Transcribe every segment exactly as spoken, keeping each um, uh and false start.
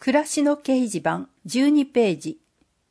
暮らしの掲示板じゅうにページ。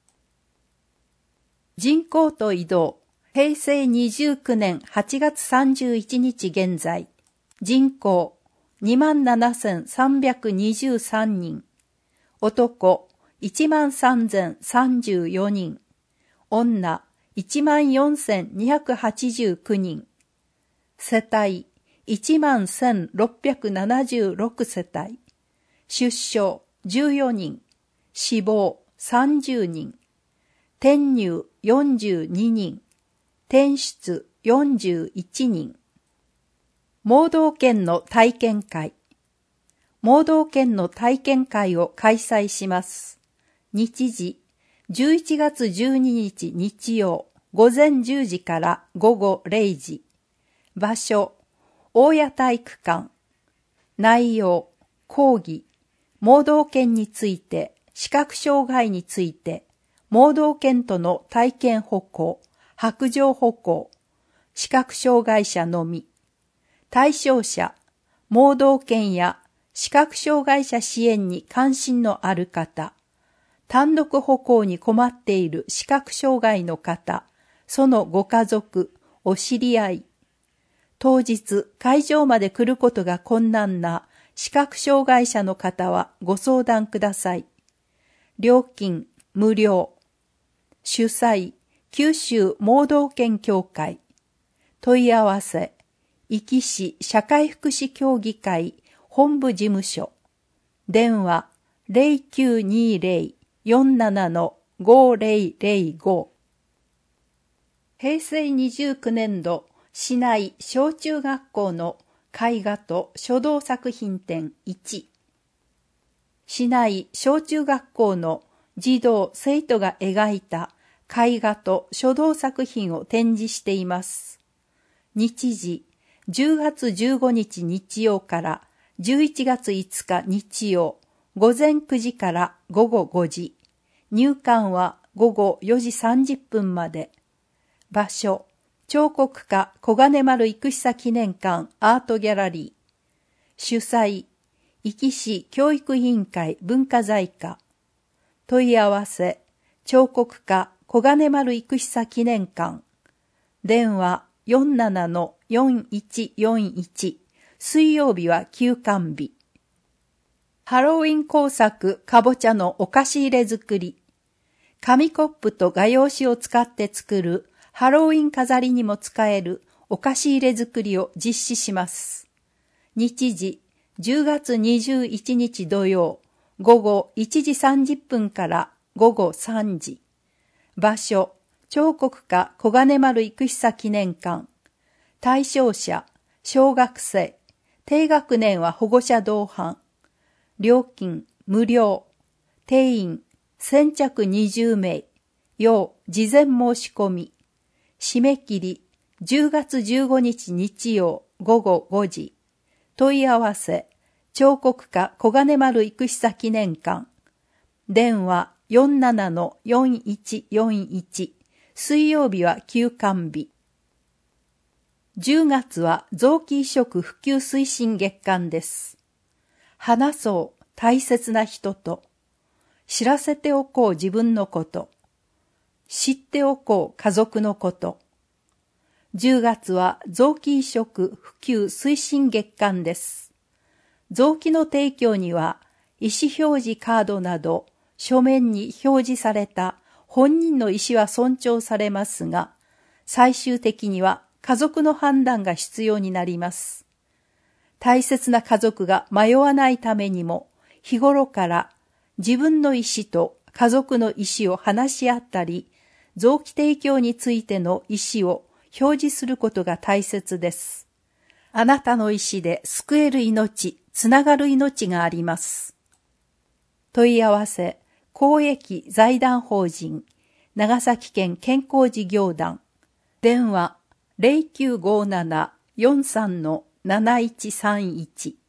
人口と移動、へいせいにじゅうきゅうねんはちがつさんじゅういちにち現在、人口 にまんななせんさんびゃくにじゅうさんにん、男 いちまんさんぜんさんじゅうよにん、女 いちまんよんせんにひゃくはちじゅうきゅうにん、世帯 いちまんせんろっぴゃくななじゅうろく世帯、出生じゅうよにん、死亡さんじゅうにん、転入よんじゅうににん、転出よんじゅういちにん。盲導犬の体験会。盲導犬の体験会を開催します。日時、じゅういちがつじゅうににち日曜、午前じゅうじから午後れいじ。場所、大谷体育館。内容、講義、盲導犬について、視覚障害について、盲導犬との体験歩行、白状歩行、視覚障害者のみ。対象者、盲導犬や視覚障害者支援に関心のある方、単独歩行に困っている視覚障害の方、そのご家族、お知り合い。当日、会場まで来ることが困難な視覚障害者の方はご相談ください。料金、無料。主催、九州盲導犬協会。問い合わせ、壱岐市社会福祉協議会本部事務所。電話、ゼロきゅうにゼロ よんなな ごゼロゼロご。へいせいにじゅうきゅうねんど、市内小中学校の絵画と書道作品展いち。市内小中学校の児童生徒が描いた絵画と書道作品を展示しています。日時、じゅうがつじゅうごにち日曜からじゅういちがついつか日曜、午前くじから午後ごじ。入館は午後よじさんじゅっぷんまで。場所、彫刻家小金丸生久記念館アートギャラリー。主催、壱岐市教育委員会文化財課。問い合わせ、彫刻家小金丸生久記念館。電話 よんなな よんいちよんいち。水曜日は休館日。ハロウィン工作かぼちゃのお菓子入れ作り。紙コップと画用紙を使って作るハロウィン飾りにも使えるお菓子入れ作りを実施します。日時、じゅうがつにじゅういちにち土曜、午後いちじさんじゅっぷんから午後さんじ。場所、彫刻家小金丸生久記念館。対象者、小学生。低学年は保護者同伴。料金、無料。定員、先着にじゅうめい。要事前申し込み。締め切り、じゅうがつじゅうごにち日曜午後ごじ。問い合わせ、彫刻家小金丸生久記念館。電話 よんなな よんいちよんいち。水曜日は休館日。じゅうがつは臓器移植普及推進月間です。話そう大切な人と。知らせておこう自分のこと。知っておこう家族のこと。じゅうがつは臓器移植普及推進月間です。臓器の提供には意思表示カードなど書面に表示された本人の意思は尊重されますが、最終的には家族の判断が必要になります。大切な家族が迷わないためにも、日頃から自分の意思と家族の意思を話し合ったり、臓器提供についての意思を表示することが大切です。あなたの意思で救える命、つながる命があります。問い合わせ、公益財団法人、長崎県健康事業団。電話、ゼロきゅうごなな よんさん なないちさんいち。